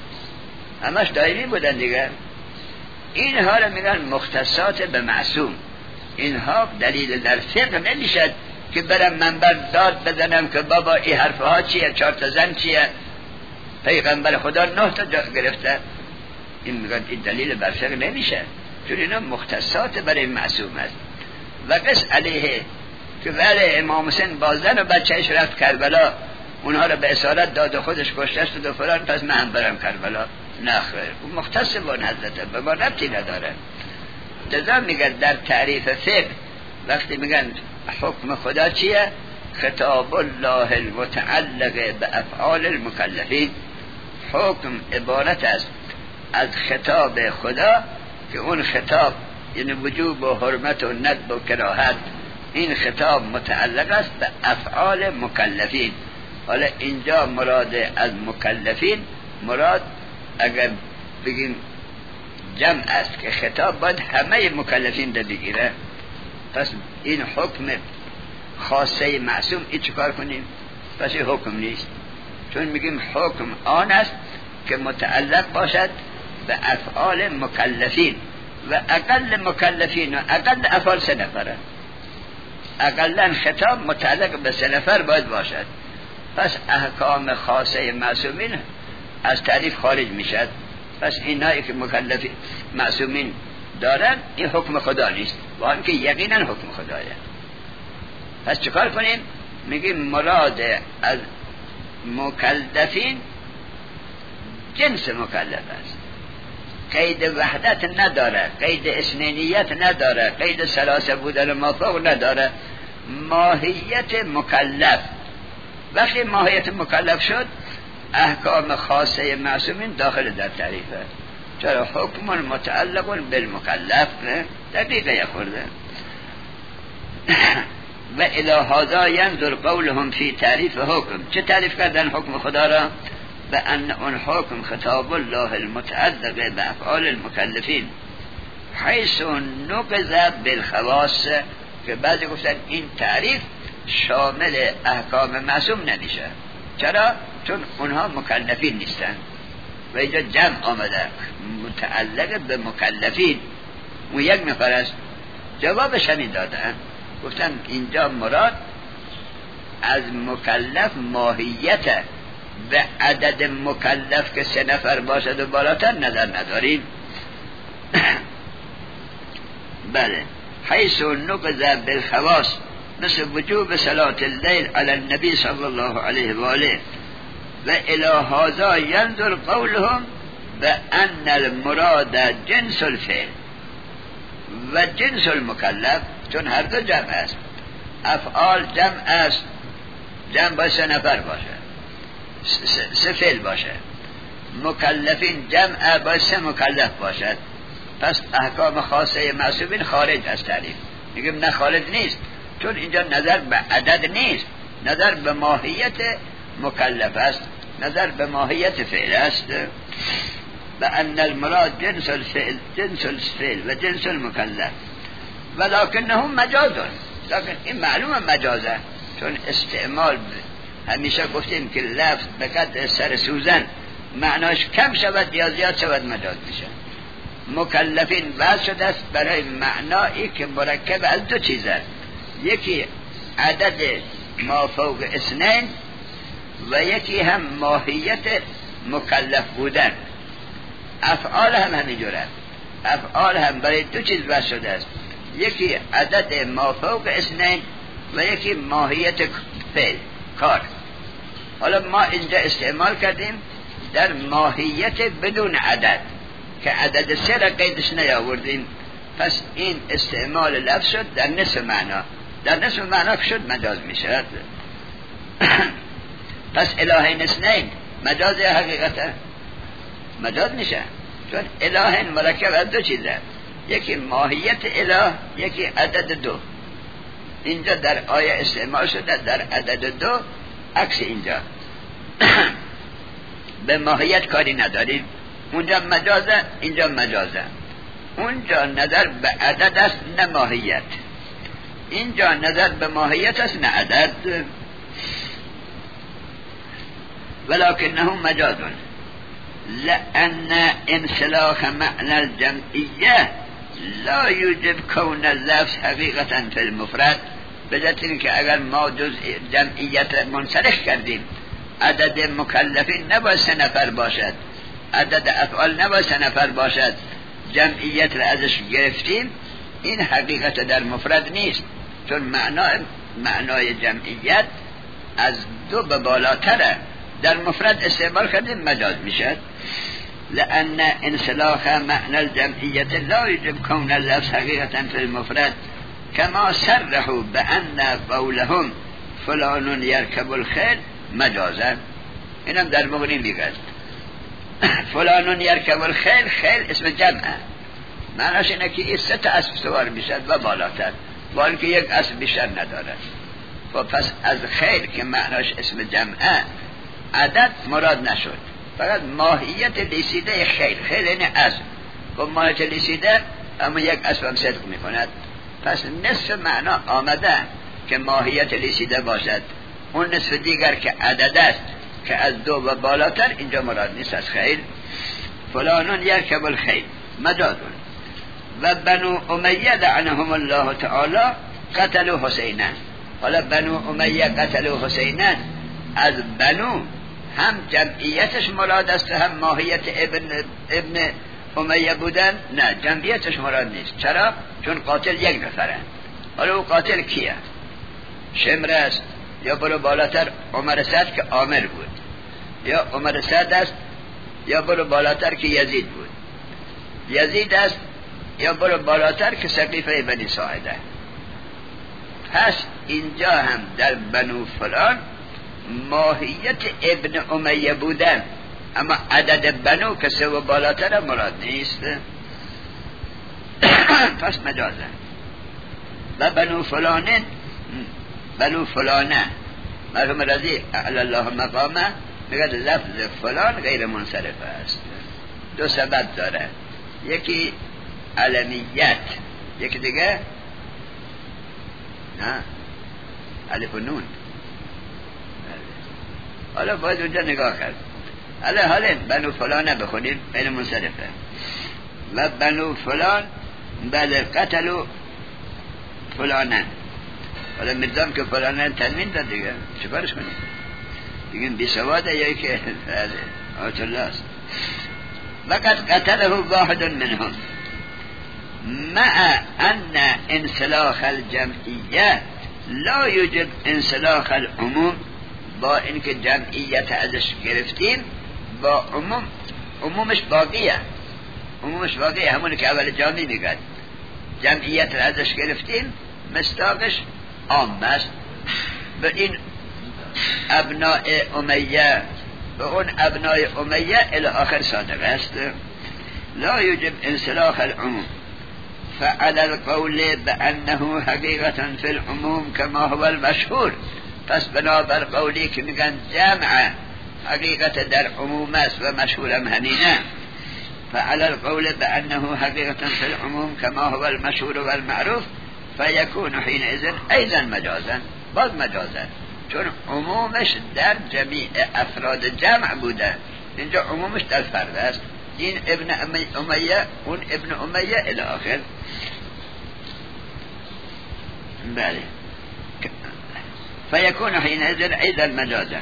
همش دائمی بودن دیگر. اینها را میگن مختصات به معصوم. اینها دلیل در فقه نمیشد که برم منبر داد بزنم که بابا این حرفها چیه، چهار تا زن چیه، پیغمبر خدا نه تا گرفته. این میگن این دلیل بر فقه نمیشه، چون اینا مختصات برای معصوم است. و قص علیه که ولی امام حسین با زن و بچهش رفت کربلا، اونها را به اسارت داد و خودش کشته و فلان، پس من هم برم کربلا. نه خیر، اون مختص با حضرت، به ما ربطی نداره. لذا میگن در تعریف فقه وقتی میگن حکم خدا چیه؟ خطاب الله المتعلق به افعال المکلفین. حکم عبارت است از خطاب خدا که اون خطاب یعنی وجوب و حرمت و ندب و کراهت، این خطاب متعلق است به افعال مکلفین. حالا اینجا مراد از مکلفین، مراد اگر بگیم جمع است که خطاب باید همه مکلفین را بگیره. پس این حکم خاصه معصوم این چکار کنیم؟ پس این حکم نیست، چون میگیم حکم آن است که متعلق باشد به افعال مکلفین و اقل مکلفین و اقل افعال سه نفره. اقلا خطاب متعلق به سه نفر باید باشد. پس احکام خاصه معصومین از تعریف خارج میشد. پس اینایی که مکلفین معصومین دارن این حکم خدا نیست، با اینکه یقینا حکم خدایه. پس چکار کنیم؟ میگیم مراد از مکلفین جنس مکلف است، قید وحدت نداره، قید اثنینیت نداره، قید ثلاثه بودن مافوق نداره، ماهیت مکلف. وقتی ماهیت مکلف شد احکام خاصه معصومین داخل در تعریفه. چرا حکم متعلق بالمکلف دقیقه یخورده. و الی هذا ینظر قولهم فی تعریف حکم. چه تعریف کردن حکم خدا را؟ به ان اون حکم خطاب الله المتعلق به افعال المکلفین حیث نقض بالخواص، که بعضی گفتن این تعریف شامل احکام معصوم نمیشه. چرا؟ چون اونها مکلفین نیستن و اینجا جمع آمده متعلق به مکلفین. اون یک نفر است. جوابش همین دادن، گفتن اینجا مراد از مکلف ماهیت، به عدد مکلف که سه نفر باشد و بالاتر نظر نداریم. بله، حیث نقض بالخواص مثل وجوب صلاة اللیل علی النبی صلی الله علیه و آله. و الی هذا ینظر قولهم بان المراد جنس الفعل و جنس المکلف، چون هر دو جمع است. افعال جمع است، جمع باید سه نفر باشه، سه فعل باشه. مکلفین جمع باید سه مکلف باشد. پس احکام خاصه معصومین خارج از تعریف. میگم نه خارج نیست، چون اینجا نظر به عدد نیست، نظر به ماهیت مکلف است، نظر به ماهیت فعل است. به ان المراد جنس الفعل جنس الفعل و جنس المکلف ولکنهم مجاز. لیکن این معلومه مجازه، چون استعمال همیشه گفتیم که لفظ به قدر سر سوزن معناش کم شود یا زیاد شود مجاز میشه. مکلفین وضع شده است برای معنایی که مرکب از دو چیز است، یکی عدد ما فوق اثنین و یکی هم ماهیت مکلف بودن. افعال هم همینجوره، افعال هم برای دو چیز بس شده است، یکی عدد مافوق اثنین و یکی ماهیت فعل کار. حالا ما اینجا استعمال کردیم در ماهیت بدون عدد که عدد سه را قیدش نیاوردیم، پس این استعمال لفظ شد در نصف معنا، در نصف معنا شد مجاز می شود. پس الهین اثنین مجاز یا حقیقته؟ مجاز میشه، چون الهین مرکب از دو چیزه، یکی ماهیت اله، یکی عدد دو. اینجا در آیه استعمال شده در عدد دو، عکس اینجا. به ماهیت کاری نداریم، اونجا مجازه اینجا مجازه. اونجا نظر به عدد است نه ماهیت، اینجا نظر به ماهیت است نه عدد. ولكنه مجاز لأن انسلاخ معنى الجمعية لا يوجب كون اللفظ حقيقة في المفرد، بذات اینکه اگر ما جز جمعیت منسلخ کردیم عدد مکلفین نباید سه نفر باشد، عدد افعال نباید سه نفر باشد، جمعیت را ازش گرفتیم، این حقیقت در مفرد نیست، چون معنای معنای جمعیت از دو به بالاتره، در مفرد استعمال کردیم مجاز میشد. لأن انسلاخ معنى الجمعیت لا يجب كون اللفظ حقیقتا في المفرد كما صرحوا بأن قولهم فلان يركب الخيل مجازا. اینم در مغنی میگه فلان يركب الخيل، خیل اسم جمعه، معناش اینه که این سه تا اسب سوار میشد و بالاتر، با اینکه یک اسب بیشتر نداره. و پس از خیل که معناش اسم جمعه عدد مراد نشد، فقط ماهیت لیسیده خیل، خیل این اسب و ماهیت لیسیده اما یک اسب هم صدق میکند. پس نصف معنا آمده که ماهیت لیسیده باشد، اون نصف دیگر که عدد است که از دو و بالاتر اینجا مراد نیست از خیل. فلانون یرکب الخیل مجازون. و بنو امیه لعنهم الله تعالی قتلوا حسینن. حالا بنو امیه قتلوا حسینن، از بنو هم جمعیتش مراد است هم ماهیت ابن ابن امیه بودن؟ نه، جمعیتش مراد نیست. چرا؟ چون قاتل یک نفره. حالا او قاتل کیه؟ شمر است یا برو بالاتر عمر سعد که عامر بود، یا عمر سعد است یا برو بالاتر که یزید بود، یزید است یا برو بالاتر که سقیفه بنی ساعده. پس اینجا هم در بنو فلان ماهیت ابن امیه بودن، اما عدد بنو که سه و بالاتر مراد نیست، پس مجازه. و بنو فلانه بنو فلانه مرحوم رضی علی الله مقامه میگه لفظ فلان غیر منصرف است، دو سبب داره، یکی علمیت، یکی دیگه نه الف و نون. حالا باید اونجا نگاه کرد. حالا حالا بنو فلانه بخونید غیر منصرفه. و بنو فلان بله قتلوا فلانه. حالا میدام که فلانه تنوین داد دیگه چه کارش کنیم دیگه؟ بی سواده یا که آیت الله است. وقد قتله واحد منهم مع ان انسلاخ الجمعیه لا یوجب انسلاخ العموم. با اینکه جمعیت ازش گرفتیم با عموم، عمومش باقیه، عمومش باقیه، همونی که اول جامعی میگد جمعیت ازش گرفتیم مستاقش عام است. به این ابناء امیه به اون ابناء امیه الی آخر صادق است. لا یوجب انسلاخ العموم فعلى القول بأنه حقیقتا فی العموم كما هو المشهور. پس بنابر قولی که میگن جمع حقیقت در عموم است و مشهورم همینه، فعلى القول بأنه حقیقتا فی العموم كما هو المشهور والمعروف فیکون حینئذ ایضا مجازا، باز مجازا، چون عمومش در جمیع افراد جمع بوده، اینجا عمومش در فرد است. این ابن امیه اون ابن امیه الی آخر. بله فيكون حينئذ أيضا مجازا.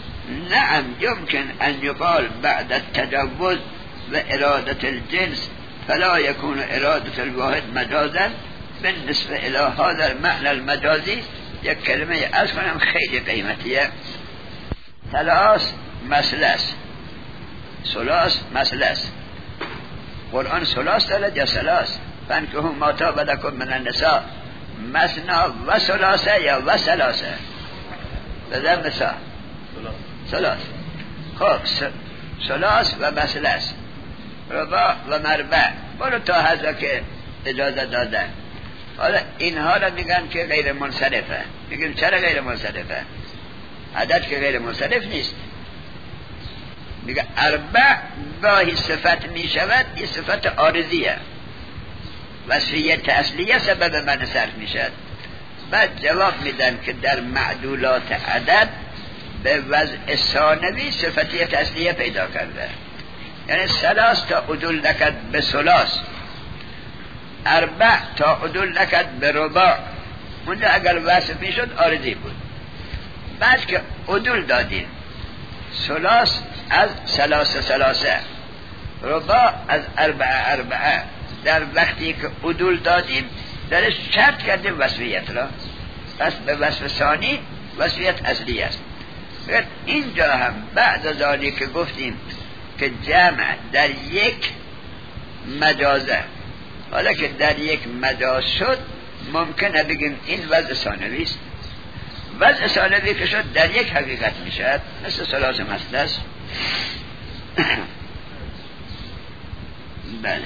نعم يمكن أن يقال بعد التجوز وإرادة الجنس فلا يكون اراده الواحد مجازا بالنسبه الى هذا المعنى المجازی. یک کلمه از کنم خیلی قیمتیه. ثلاث مثلث، ثلاث مثلث. قرآن ثلاث دارد یا ثلاث؟ فانکحوا ما طاب لکم من النساء مثنا و ثلاثه یا و ثلاثه. بذار مثال ثلاث. خب ثلاث و مثلث، رباع و مربع، برو تا هزا که اجازه دادن. حالا اینها را میگن که غیر منصرفه. میگیم چرا غیر منصرفه؟ عدد که غیر منصرف نیست. میگه اربع گاهی صفت میشود، این صفت عارضیه، وصفیت اصلیه سبب من صرف میشد. بعد جواب میدن که در معدولات عدد به وضع ثانوی صفتیت اصلیه پیدا کرده. یعنی ثلاث تا عدول نکد به ثلاث، اربع تا عدول نکد به رباع. اونجا اگر وصف میشد عارضی بود. بعد که عدول دادیم، ثلاث از ثلاثه ثلاثه، رباع از اربعه اربعه، در وقتی که عدول دادیم درش شرط کردیم وصفیت را، پس به وصف ثانی وصفیت اصلی است. اینجا هم بعد از آنی که گفتیم که جمع در یک مجازه، حالا که در یک مجاز شد ممکنه بگیم این وضع ثانوی است. وضع ثانوی که شد در یک حقیقت میشد، مثل ثلاث مثلث. بله.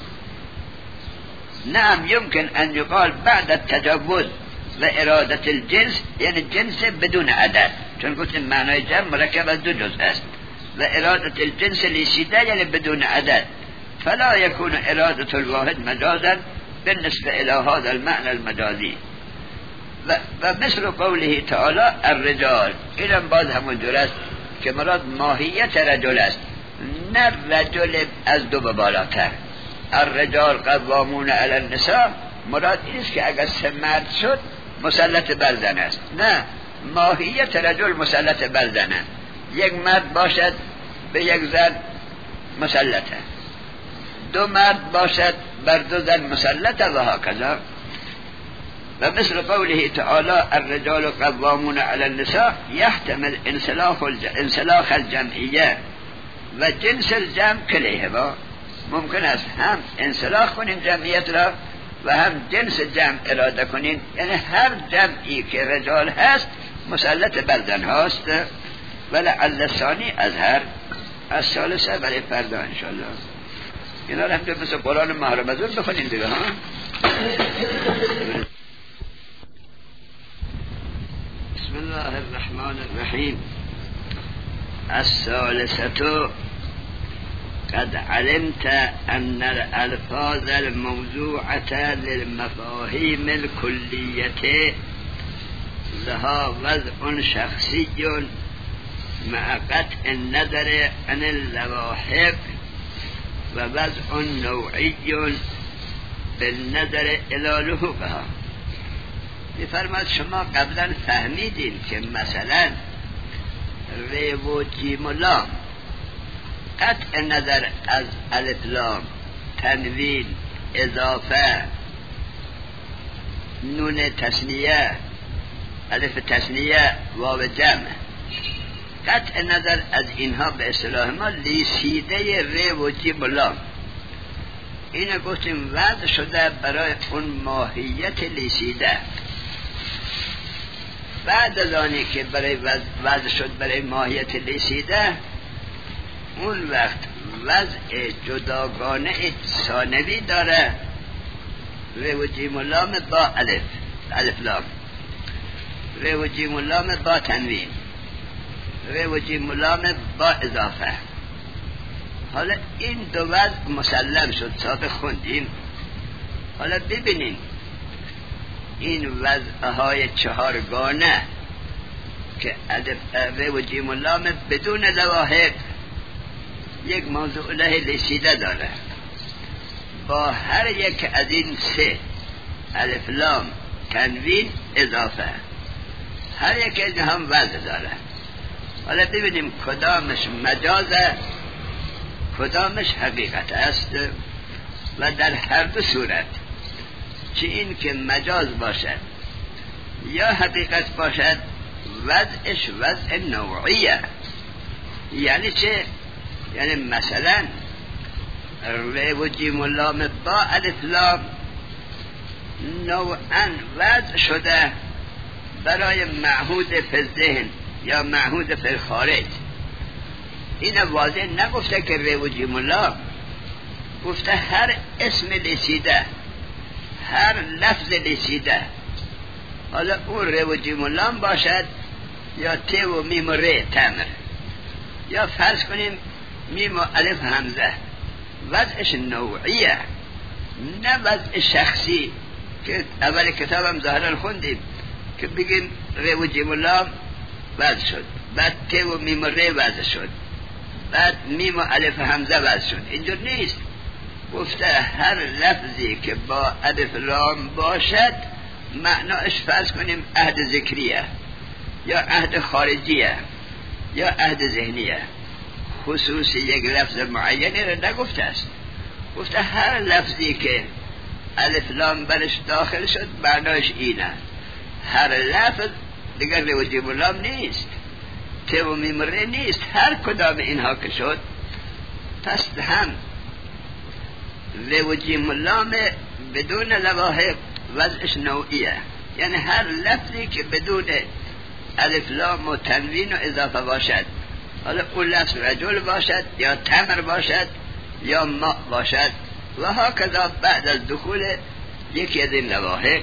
نعم يمكن أن يقال بعد التجاوز و ارادت الجنس، یعنی جنس بدون عدد، چون گفتیم معنای جمع مرکب از دو جزء است، و ارادت الجنس لیسیده یعنی بدون عدد. فلا يكون ارادت الواحد مجازا بالنسبه الى هذا المعنى المجازي. و, و مثل قوله تعالی الرجال، اینم باز همون جور است که مراد ماهیت رجل است، نه رجل از دو به بالاتر. الرجال قوامون علی النساء مراد این است که اگر سه مرد شد مسلط بر زن است، نه ماهیت رجل مسلط بر زن است. یک مرد باشد به یک زن مسلطه، دو مرد باشد بر دو زن مسلطه و هکذا. و مثل قوله تعالی الرجال قوامون علی النساء يحتمل انسلاخ انسلاخ الجمعیه و جنس الجمع کلیه. با ممکن است هم انسلاخ کنیم جمعیت را و هم جنس جمع اراده کنیم، یعنی هر جمعی که رجال هست مسلط بر زن هاست. ولعل الثانی اظهر. از ثالثه برای فردا انشاءالله. اینا را هم که مثل قرآن مهر مزور بخونیم دیگه ها. بسم الله الرحمن الرحیم. الثالثة قد علمت أن الألفاظ الموضوعة للمفاهيم الكلية لها وضع شخصي مع قطع النظر عن اللواحق ووضع نوعي بالنظر إلى لحوقها. می‌فرماید شما قبلا فهمیدین که مثلا ر و جیم و لام قطع نظر از الف لام، تنوین، اضافه، نون تثنیه، الف تثنیه، واو جمع، قطع نظر از اینها به اصطلاح ما لیسیده ر و جیم و لام. اینو گفتیم وضع شده برای اون ماهیت لیسیده. بعد از آنی که برای وضع شد برای ماهیت لیسیده، اون وقت وضع جداگانه ثانوی داره، ر و جیم و لام با الف، الف لام، ر و جیم و لام با تنوین، ر و جیم و لام با اضافه. حالا این دو وضع مسلم شد، سابق خوندیم. حالا ببینین این وضعهای چهارگانه که ر و جیم و لام بدون لواحق یک موضوع له لیسیده داره، با هر یک از این سه الف لام تنوین اضافه، هر یک از هم وضع داره. حالا ببینیم کدامش مجازه کدامش حقیقت است. و در هر دو صورت، چه این که مجاز باشد یا حقیقت باشد، وضعش وضع نوعیه. یعنی چه؟ یعنی مثلا ر و جیم و لام با الف لام نوعا وضع شده برای معهود فی ذهن یا معهود فی خارج. این واضح نگفته که ر و جیم و لام، گفته هر اسم رسیده، هر لفظ رسیده، حالا اون ر و جیم و لام باشد یا ت و میم و ر تمر، یا فرض کنیم میم و الف همزه، وضعش نوعیه نه وضع شخصی که اول کتابم ظاهرا خوندیم که بگیم ر و جیم و لام وضع شد، بعد ت و میم و ر وضع شد، بعد میم و الف همزه وضع شد. اینجور نیست. گفته هر لفظی که با الف لام باشد معناش فرض کنیم عهد ذکریه یا عهد خارجیه یا عهد ذهنیه. خصوص یک لفظ معینی را نگفته است. گفته هر لفظی که الف لام برش داخل شد معناش اینه. هر لفظ دیگر ر و جیم و لام نیست، ت و میم و ر نیست، هر کدام اینها که شد. پس هم ر و جیم و لام بدون لواحق وضعش نوعیه، یعنی هر لفظی که بدون الف لام و تنوین و اضافه باشد، حالا اون لفظ رجل باشد یا تمر باشد یا ماء باشد و هکذا بعد از دخول یکی از این لواحق.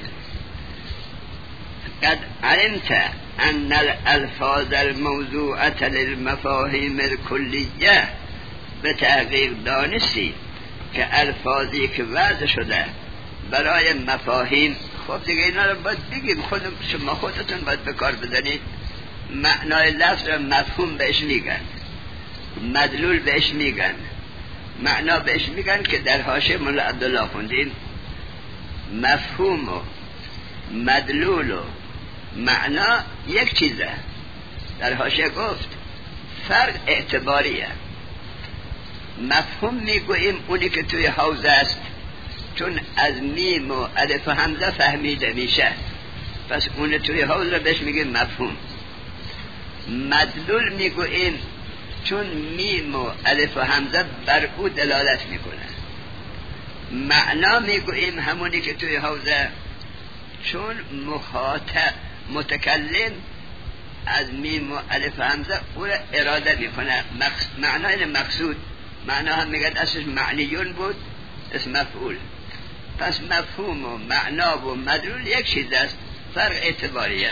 قد علمت ان الالفاظ الموضوعه للمفاهیم الکلیه، به تحقیق دانستی که الفاظی که وضع شده برای مفاهیم، خب دیگه اینا رو باید بگیم، خود شما خودتون باید به کار بزنید. معنای لفظ رو مفهوم بهش میگن، مدلول بهش میگن، معنا بهش میگن که در حاشیه مولا عبدالله خوندیم مفهوم و مدلول و معنا یک چیزه. در حاشیه گفت فرق اعتباریه. مفهوم میگوییم اونی که توی حوزه است، چون از میم و الف و همزه فهمیده میشه، پس اون توی حوزه بهش میگیم مفهوم. مدلول میگوییم چون میم و الف و همزه بر او دلالت میکنه. معنا میگوییم همونی که توی حوزه، چون مخاطب متکلم از میم و الف و همزه او را اراده میکنه. معنا این مقصود. معنا هم میگن اصلش معنیون بود، اسم مفعول. پس مفهوم و معنا و مدلول یک چیز است، فرق اعتباریه.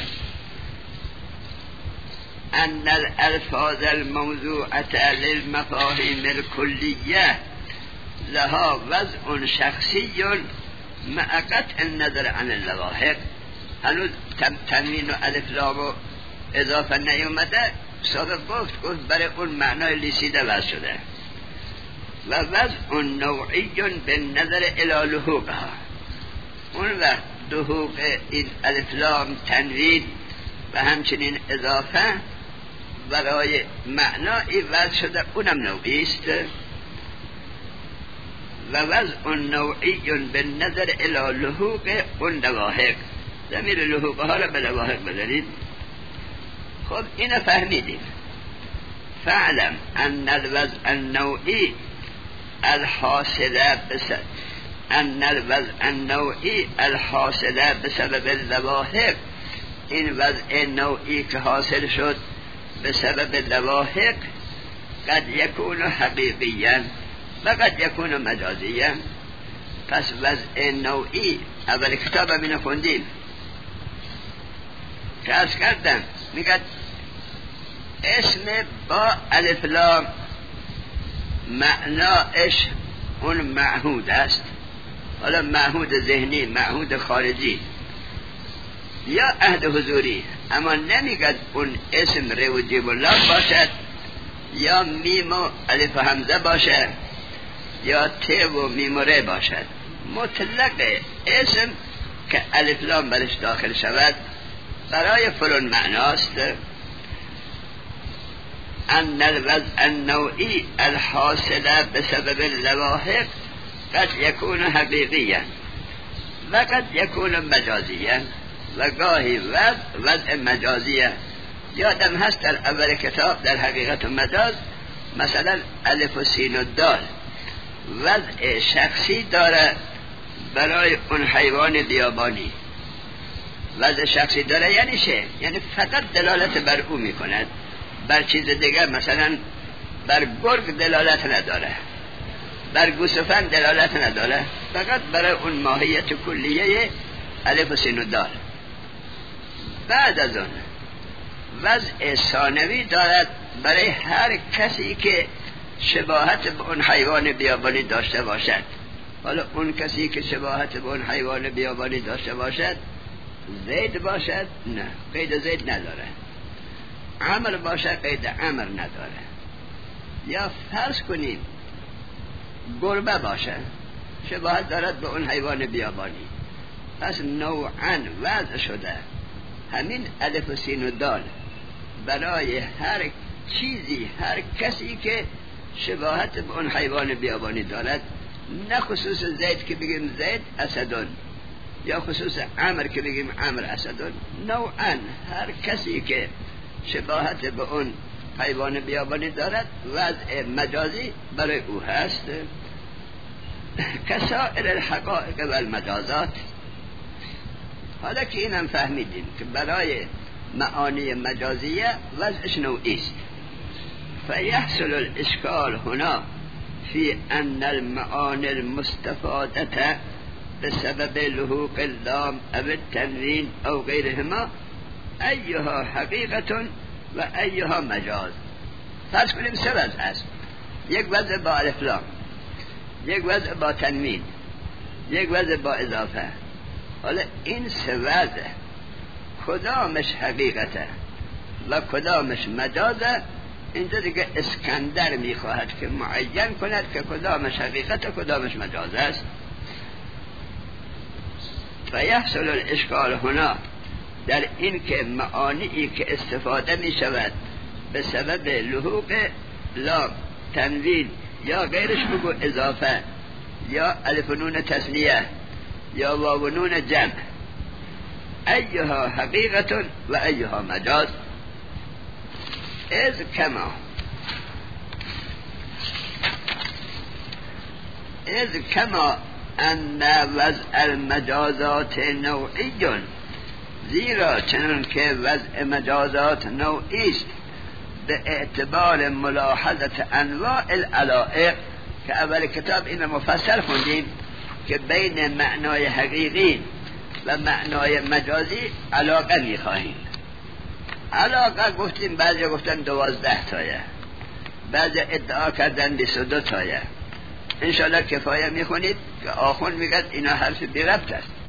ان الالفاظ الموضوعه للمفاهیم الکلیه لها وضع شخصی مع قطع النظر عن اللواحق. هنوز تنوین و الف لام و اضافه نیومده، سابق گفت گفت برای اون معنای لیسیده وضع شده. و وضع نوعی به نظر الی لحوقها، اون وقت لحوق این الف لام تنوین و همچنین اضافه برای معنای وضع شده، اونم نوعی است. و وضع نوعی به نظر الی لحوق اون لواحق، ضمیر لحوق ها را به لواحق بدارید. خب اینو فهمیدیم. فعلم ان الوضع النوعی الحاصله بسبب ان الوضع النوعی الحاصله بسبب اللواحق، این وضع نوعی که حاصل شد به سبب لواحق، قد یکون حقیقیاً و قد یکون مجازیاً. پس وضع نوعی اول کتاب هم اینو خوندیم که عرض کردم، میگه اسم با الف لام معناش اون معهود است، حالا معهود ذهنی، معهود خارجی یا عهد حضوری، اما نمیگد اون اسم ر و جیم و لام باشد یا میم و الف و همزه باشد یا ت و میم و ر باشد. مطلق اسم که الف لام برش داخل شود برای فلان معناست. ان الوضع النوعی الحاصله بسبب اللواحق قد یکون حقیقیا و قد یکون مجازیا و گاهی وضع وضع مجازیه. یادم هست در اول کتاب در حقیقت و مجاز مثلا الف و سین و دال وضع شخصی داره برای اون حیوان بیابانی. وضع شخصی داره یعنی چه؟ یعنی فقط دلالت بر او میکند، بر چیز دیگه مثلا بر گرگ دلالت نداره، بر گوسفند دلالت نداره، فقط برای اون ماهیت کلیه الف و سین و دال. بعد از اون وضع ثانوی دارد برای هر کسی که شباهت به اون حیوان بیابانی داشته باشد. حالا اون کسی که شباهت به اون حیوان بیابانی داشته باشد زید باشد، نه قید زید نداره، عمر باشد قید عمر نداره، یا فرض کنیم گربه باشد شباهت دارد به اون حیوان بیابانی، پس نوعاً وضع شده همین الف و سین و دال برای هر چیزی هر کسی که شباهت به اون حیوان بیابانی دارد، نه خصوص زید که بگیم زید اسدون یا خصوص عمر که بگیم عمر اسدون، نوعاً هر کسی که شباهت به اون حیوان بیابانی دارد وضع مجازی برای او هست. کسائر الحقائق و المجازات. حالا که اینم فهمیدیم که برای معانی مجازیه وضعش نوعی است، فیحصل الاشکال هنا فی ان المعانی المستفادة بسبب لحوق اللام او التنوین او غیرهما ایها حقیقت و ایها مجاز. فرض کنیم سه وضع است، یک وضع با الف لام، یک وضع با تنوین، یک وضع با اضافه. حالا این سه وضع کدامش حقیقته و کدامش مجازه؟ اینجا دیگه اسکندر میخواهد که معین کند که کدامش حقیقت و کدامش مجاز است. فیحصل الاشکال هنا در این که معانی که استفاده می شود به سبب لحوق لام، تنوین یا غیرش بگو اضافه یا الف و نون تثنیه یا واو و نون جمع، ایها حقیقت و ایها مجاز. از کما از کما ان وضع المجازات نوعی، زیرا چنان که وضع مجازات نوعی است به اعتبار ملاحظت انواع العلائق که اول کتاب این مفصل خوندیم که بین معنای حقیقی و معنای مجازی علاقه میخواهیم. علاقه گفتیم بعضی گفتن دوازده تایه، بعضی ادعا کردن بیست و دو تایه. انشاءالله کفایه میخونید که آخون میگد اینا حرف بی ربط است.